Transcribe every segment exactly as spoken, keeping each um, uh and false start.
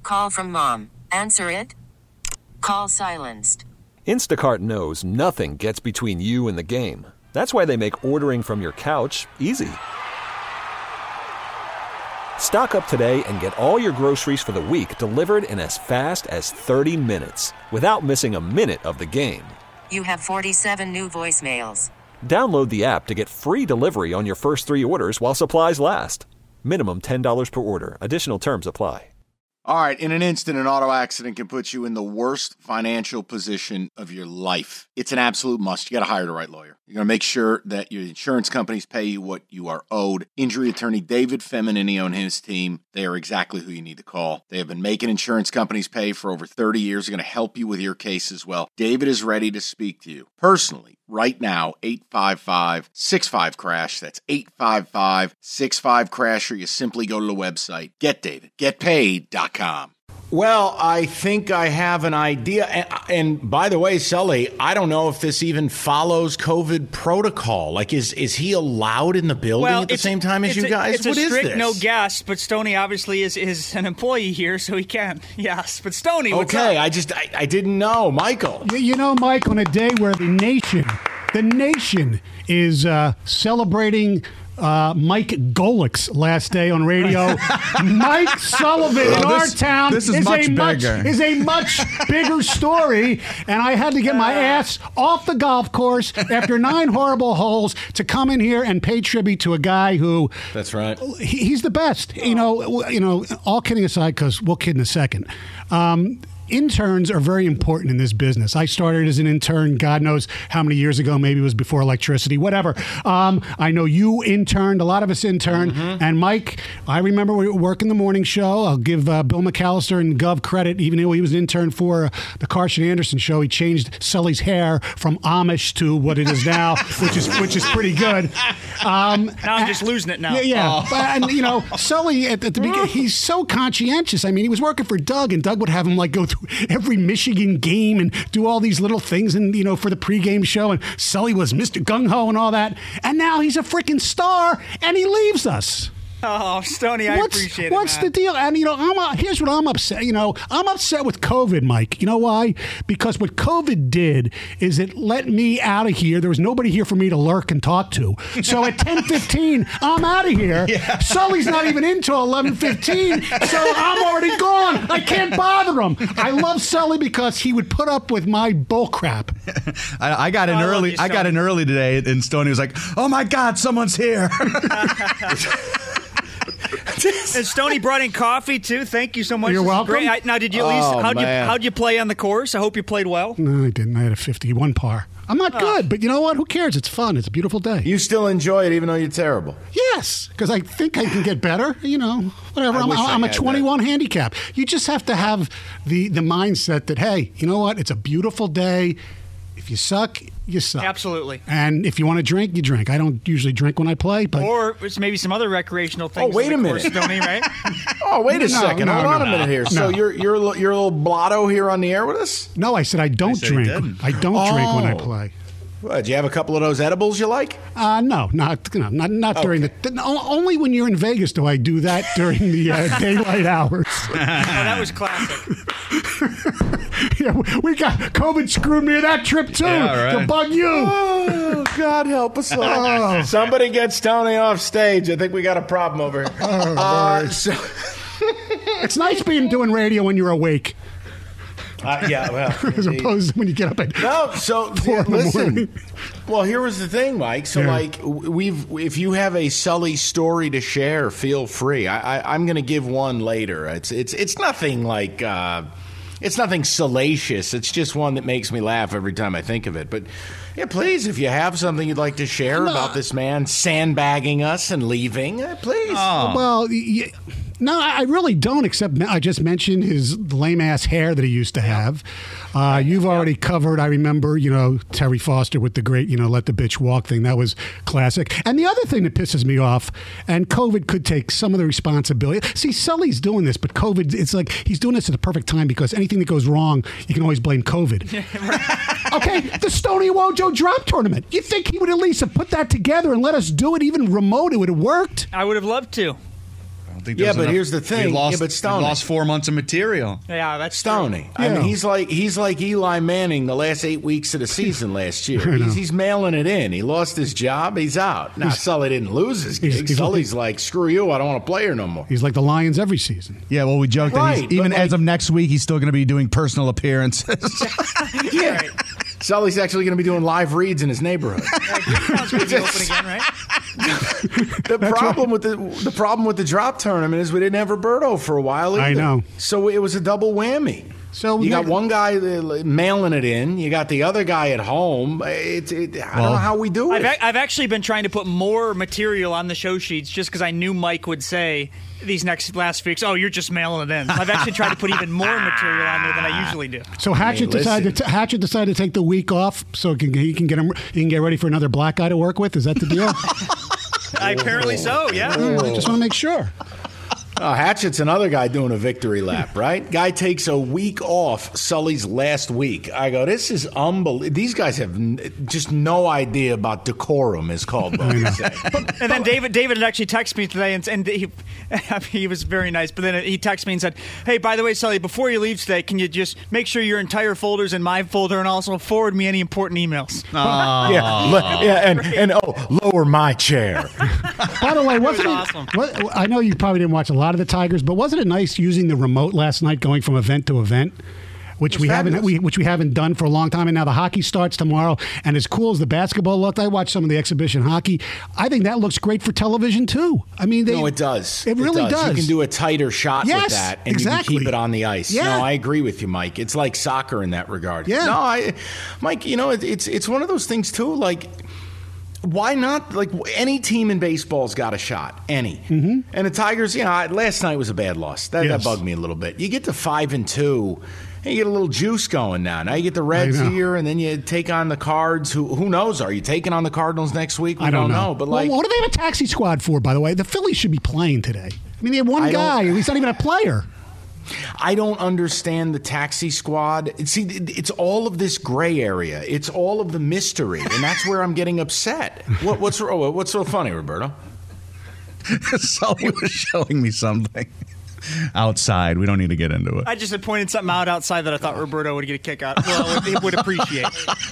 call from mom. Answer it. Call silenced. Instacart knows nothing gets between you and the game. That's why they make ordering from your couch easy. Stock up today and get all your groceries for the week delivered in as fast as thirty minutes without missing a minute of the game. You have forty-seven new voicemails. Download the app to get free delivery on your first three orders while supplies last. Minimum ten dollars per order. Additional terms apply. All right, in an instant, an auto accident can put you in the worst financial position of your life. It's an absolute must. You got to hire the right lawyer. You're going to make sure that your insurance companies pay you what you are owed. Injury attorney David Feminini and his team, they are exactly who you need to call. They have been making insurance companies pay for over thirty years. They're going to help you with your case as well. David is ready to speak to you personally right now, eight five five, six five, crash. That's eight five five, six five, crash, or you simply go to the website, get david get paid dot com. Well, I think I have an idea. And, and by the way, Sully, I don't know if this even follows COVID protocol. Like, is is he allowed in the building well, at the same time as you a, guys? It's what a is strict this? no guest, but Stoney obviously is, is an employee here, so he can. Yes, but Stoney, what's okay, up? I just I, I didn't know, Michael. You, you know, Mike, on a day where the nation, the nation is uh, celebrating. Uh, Mike Golick's last day on radio. Mike Sullivan in oh, our this, town this is, is much a much bigger. is a much bigger story, and I had to get my ass off the golf course after nine horrible holes to come in here and pay tribute to a guy who. That's right. He, he's the best. You know. You know. All kidding aside, because we'll kid in a second. Um, Interns are very important in this business. I started as an intern, God knows how many years ago, maybe it was before electricity, whatever. Um, I know you interned, a lot of us interned. Mm-hmm. And Mike, I remember we were working the morning show. I'll give uh, Bill McAllister and Gov credit, even though he was an intern for uh, the Carson Anderson show. He changed Sully's hair from Amish to what it is now, which is which is pretty good. Um, now I'm just losing it now. Yeah, yeah. Oh. But, and, you know, Sully, at, at the beginning, he's so conscientious. I mean, he was working for Doug, and Doug would have him, like, go through every Michigan game and do all these little things and, you know, for the pregame show. And Sully was Mister Gung-Ho and all that. And now he's a freaking star, and he leaves us. Oh, Stoney, I what's, appreciate what's it, What's the deal? And, you know, I'm uh, here's what I'm upset. You know, I'm upset with COVID, Mike. You know why? Because what COVID did is it let me out of here. There was nobody here for me to lurk and talk to. So at ten fifteen, I'm out of here. Yeah. Sully's not even in till eleven fifteen, so I'm already gone. I can't bother him. I love Sully because he would put up with my bull crap. I, I got in oh, early. You, I got in early today, and Stoney was like, "Oh my God, someone's here!" And Stoney brought in coffee too. Thank you so much. You're This is welcome. Great. I, now, did you at least Oh, how'd you man. how'd you play on the course? I hope you played well. No, I didn't. I had a fifty-one par. I'm not Oh. good, but you know what? Who cares? It's fun. It's a beautiful day. You still enjoy it even though you're terrible. Yes, because I think I can get better. You know, whatever. I I'm, wish I I'm a had twenty-one handicap. You just have to have the the mindset that, hey, you know what? It's a beautiful day. If you suck, you suck. Absolutely. And if you want to drink, you drink. I don't usually drink when I play, but Or it's maybe some other recreational things. Oh, wait on the a course, minute. Stoney, right? Oh, wait a No, second. no, Hold no, on a no. minute here. So No. you're you're a little- you're a little blotto here on the air with us? no, I said I don't said he drink. didn't. I don't drink when I Oh. play. What, do you have a couple of those edibles you like? Uh, no, not no, not not during the. No, only when you're in Vegas do I do that during the uh, daylight hours. Oh, that was classic. Yeah, we got COVID screwed me of that trip too. Yeah, right. To bug you. Oh, God help us all. Oh. Somebody get Stoney off stage. I think we got a problem over here. Oh, uh, Lord. so, It's nice being doing radio when you're awake, uh, yeah, well, as indeed. opposed to when you get up at No, so four in the listen. morning. Well, here was the thing, Mike. So, Yeah. like, we've if you have a Sully story to share, feel free. I, I, I'm going to give one later. It's it's it's nothing like uh, it's nothing salacious. It's just one that makes me laugh every time I think of it. But yeah, please, if you have something you'd like to share No. about this man sandbagging us and leaving, uh, please. Well, y- no, I really don't. Except I just mentioned his lame ass hair that he used to have. Uh, you've already covered. I remember, you know, Terry Foster with the great, you know, "Let the Bitch Walk" thing. That was classic. And the other thing that pisses me off, and COVID could take some of the responsibility. See, Sully's doing this, but COVID, it's like he's doing this at the perfect time because anything that goes wrong, you can always blame COVID. Okay, the Stoney Wojo drop tournament. You think he would at least have put that together and let us do it, even remote? It would have worked. I would have loved to. don't think Yeah, there's but enough- here's the thing. We lost, Yeah, but we Stoney. lost four months of material. Yeah, that's Stoney. true. I mean, Yeah. he's like he's like Eli Manning the last eight weeks of the season last year. I know. He's, he's mailing it in. He lost his job. He's out. Now, Sully didn't lose his gig. he's- he's Sully's like, screw you. I don't want to play here no more. He's like the Lions every season. Yeah, well, we joked that Right, he's, even but as like- of next week, he's still going to be doing personal appearances. Yeah. Right. Sully's actually going to be doing live reads in his neighborhood. Sounds going to be open again, right? The problem with the the problem with the drop tournament is we didn't have Roberto for a while either. I know. So it was a double whammy. So you got next- one guy uh, mailing it in. You got the other guy at home. It, it, I don't Well, know how we do I've, it. a- I've actually been trying to put more material on the show sheets just because I knew Mike would say these next last weeks, oh, you're just mailing it in. So I've actually tried to put even more material on there than I usually do. So Hatchet Hey, decided listen. to Hatchet decided to take the week off so he can, he can get him he can get ready for another black guy to work with. Is that the deal? Apparently so, yeah. I just want to make sure. Uh, Hatchet's another guy doing a victory lap, right? Guy takes a week off Sully's last week. I go, this is unbelievable. These guys have n- just no idea about decorum, as Caldwell would say. And then David David had actually texted me today, and, and he, he was very nice. But then he texted me and said, hey, by the way, Sully, before you leave today, can you just make sure your entire folder's in my folder and also forward me any important emails? yeah, le- yeah, and, and oh, lower my chair. By the way, wasn't it? awesome. What, I know you probably didn't watch a lot of the Tigers, but wasn't it nice using the remote last night, going from event to event? Which we haven't, fabulous. we, which we haven't done for a long time, and now the hockey starts tomorrow. And as cool as the basketball looked, I watched some of the exhibition hockey. I think that looks great for television too. I mean, they, No, it does. It really does. You can do a tighter shot Yes, with that, and exactly. you can keep it on the ice. Yeah. No, I agree with you, Mike. It's like soccer in that regard. Yeah. No, I, Mike. You know, it, it's it's one of those things too. Like, why not? Like, any team in baseball's got a shot. Any. Mm-hmm. And the Tigers. You know, I, last night was a bad loss. That, Yes. that bugged me a little bit. You get to five and two. And you get a little juice going now. Now you get the Reds I know. here, and then you take on the Cards. Who who knows? Are you taking on the Cardinals next week? We I don't know. But Well, like, what do they have a taxi squad for? By the way, the Phillies should be playing today. I mean, they have one I don't- guy. He's not even a player. I don't understand the taxi squad. See, it's all of this gray area. It's all of the mystery, and that's where I'm getting upset. What, what's oh, what's so funny, Roberto? Sully was showing me something outside. We don't need to get into it. I just had pointed something out outside that I thought Roberto would get a kick out. Well, he would appreciate.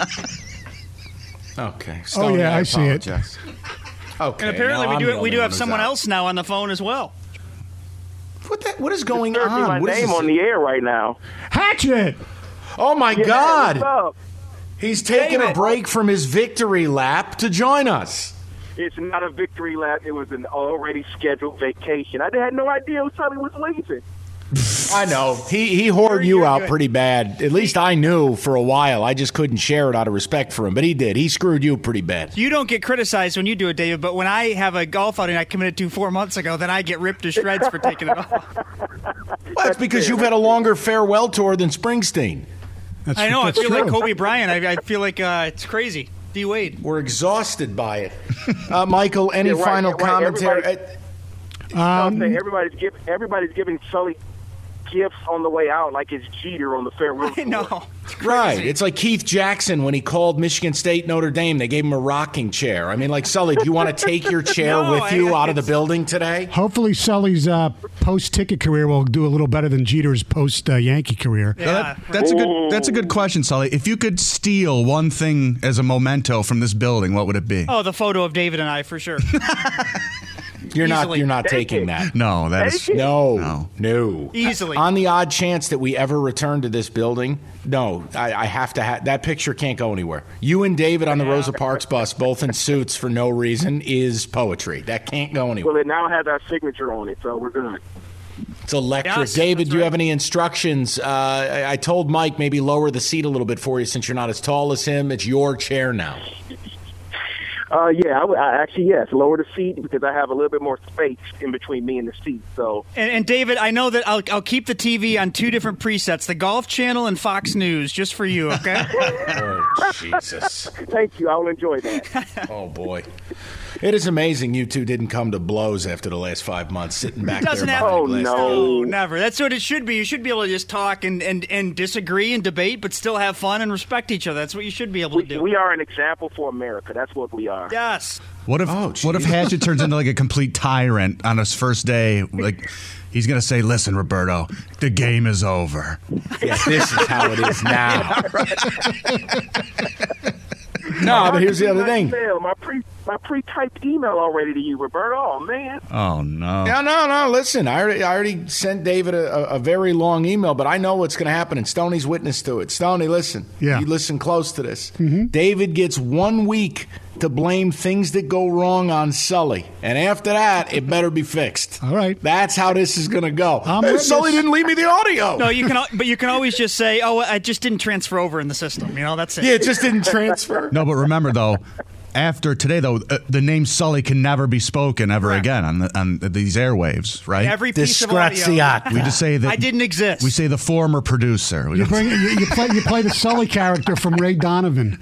Okay. Oh, Stoney, yeah, I see it. apologize. Okay. And apparently now we I'm do the we only do one have who's someone out. else now on the phone as well. What that? What is going Disturbing on? my What is name this? on the air right now. Hatchet. Oh my Yeah, God! what's up? He's taking a David. break from his victory lap to join us. It's not a victory lap. It was an already scheduled vacation. I had no idea Sully was leaving. I know. He he whored you You're out good. pretty bad. At least I knew for a while. I just couldn't share it out of respect for him, but he did. He screwed you pretty bad. You don't get criticized when you do it, David, but when I have a golf outing I committed to four months ago, then I get ripped to shreds for taking it off. Well, that's because you've had a longer farewell tour than Springsteen. That's, I know. I that's feel true. like Kobe Bryant. I, I feel like uh, it's crazy. D Wade. We're exhausted by it. Uh, Michael, any Yeah, right, final yeah, right. commentary? Everybody- Uh, I'm saying everybody's giving everybody's giving Sully gifts on the way out, like it's Jeter on the farewell I tour. know. It's crazy. Right. It's like Keith Jackson when he called Michigan State Notre Dame. They gave him a rocking chair. I mean, like, Sully, do you want to take your chair No, with you I- out of the it's- building today? Hopefully, Sully's uh, post-ticket career will do a little better than Jeter's post-Yankee career. Yeah, So that, that's a good. That's a good question, Sully. If you could steal one thing as a memento from this building, what would it be? Oh, the photo of David and I, for sure. You're not. Easily. You're not Take taking it. that. No, that is. No, No. no, Easily. On the odd chance that we ever return to this building, no, I, I have to have that picture. Can't go anywhere. You and David on the Rosa Parks bus, both in suits for no reason, is poetry. That can't go anywhere. Well, it now has our signature on it, so we're good. It's electric. Yes, David, that's do you right. have any instructions? Uh, I, I told Mike maybe lower the seat a little bit for you since you're not as tall as him. It's your chair now. Uh, yeah, I, would- I actually yes, lower the seat because I have a little bit more space in between me and the seat. So And, and David, I know that I'll, I'll keep the T V on two different presets, the Golf Channel and Fox News, just for you, okay? Oh, Jesus. thank you. I will enjoy that. Oh, boy. It is amazing you two didn't come to blows after the last five months, sitting back It doesn't there. happen. Oh, behind glass no. No, never. That's what it should be. You should be able to just talk and, and, and disagree and debate, but still have fun and respect each other. That's what you should be able We, to do. we are an example for America. That's what we are. Yes. What if Oh, what if geez. Hatchet turns into like a complete tyrant on his first day? Like he's gonna say, "Listen, Roberto, the game is over." Yeah, this is how it is now. No, but here's the other my thing. Email, my pre my pre-typed email already to you, Roberto. Oh man. Oh no! No, no, no. Listen, I already, I already sent David a, a, a very long email, but I know what's going to happen, and Stoney's witness to it. Stoney, listen. Yeah. You listen close to this. David gets one week to blame things that go wrong on Sully, and after that, it better be fixed. All right. That's how this is going to go. I'm Hey, witness. Sully didn't leave me the audio. No, you can, al- but you can always just say, "Oh, I just didn't transfer over in the system." You know, that's it. Yeah, it just didn't transfer. No, but remember though, after today though, uh, the name Sully can never be spoken ever Correct. again on the, on these airwaves, right? Every piece of audio. Disgraziato. we just say that I didn't exist. We say the former producer. We You don't- bring you, you play you play the Sully character from Ray Donovan.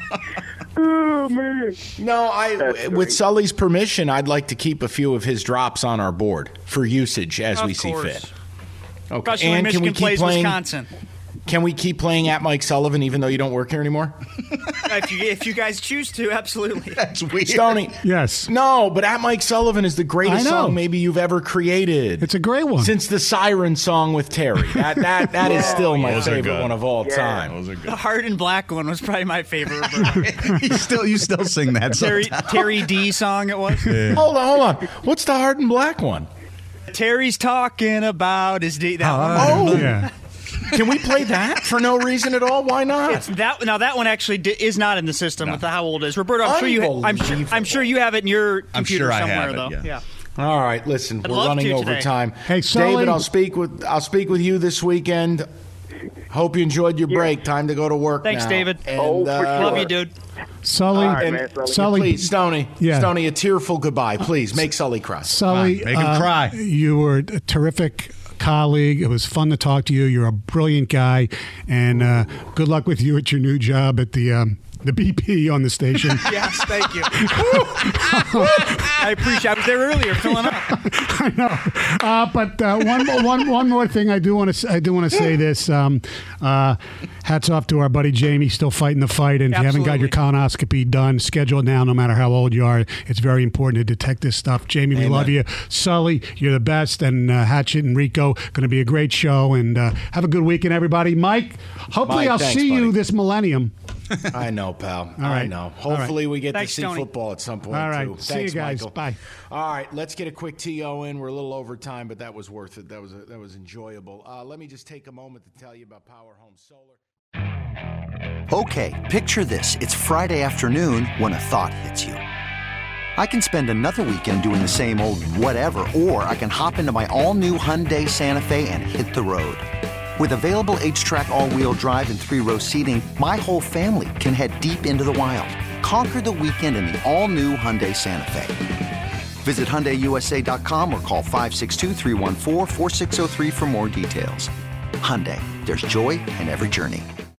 Oh man. No, I That's with great. Sully's permission, I'd like to keep a few of his drops on our board for usage as Of we see course. fit. Okay. Especially when And can we Michigan keep plays playing? Wisconsin. Can we keep playing at Mike Sullivan even though you don't work here anymore? if you if you guys choose to, absolutely. That's weird. Stoney. Yes, No, but at Mike Sullivan is the greatest I know. song maybe you've ever created. it's a great one. Since the Siren song with Terry. That that that is still my Those are favorite good. one of all Yeah. time. Those are The good. Hard and Black one was probably my favorite. Roberto. you still you still sing that Terry sometimes. Terry D song it was. Hold on, hold on. What's the Hard and Black one? Terry's talking about his D. That one. Oh, yeah. can we play that for no reason at all? Why not? It's that now that one actually di- is not in the system with the how old it is. Roberto, I'm sure you. Ha- I'm sure. I'm sure you have it in your computer sure I somewhere have it, though. yeah. All right, listen, I'd we're love running to over today. time. Hey, Sully. David, I'll speak with I'll speak with you this weekend. Hope you enjoyed your break. Time to go to work. Thanks, now. David. And, Oh, for uh, sure. Love you, dude. Sully, All right, and- man, Sully. Sully, Please, Stoney. Yeah. Stoney, a tearful goodbye. Please make Sully cry. Sully, Come on, make him uh, cry. You were a terrific colleague. It was fun to talk to you. You're a brilliant guy, and uh, good luck with you at your new job at the um, the B P on the station. Yes, thank you. I appreciate. I was there earlier filling up. I know, uh, but uh, one, more- one, one more thing. I do want to. I do want to say this. Um, uh, hats off to our buddy Jamie, still fighting the fight. And if you haven't got your colonoscopy done, schedule it now. No matter how old you are, it's very important to detect this stuff. Jamie, we Amen. love you. Sully, you're the best. And uh, Hatchet and Rico, going to be a great show. And uh, have a good weekend, everybody. Mike, hopefully Mike, I'll thanks, see you buddy. this millennium. I know, pal. I right. know. All right. Hopefully, we get Thanks, to see Stoney. football at some point All right. too. See Thanks, you guys. Michael. Bye. All right, let's get a quick T O in. We're a little over time, but that was worth it. That was a, that was enjoyable. Uh, let me just take a moment to tell you about Power Home Solar. Okay, picture this. It's Friday afternoon when a thought hits you. I can spend another weekend doing the same old whatever, or I can hop into my all-new Hyundai Santa Fe and hit the road. With available H-Track all-wheel drive and three-row seating, my whole family can head deep into the wild. Conquer the weekend in the all-new Hyundai Santa Fe. Visit Hyundai U S A dot com or call five six two, three one four, four six zero three for more details. Hyundai, there's joy in every journey.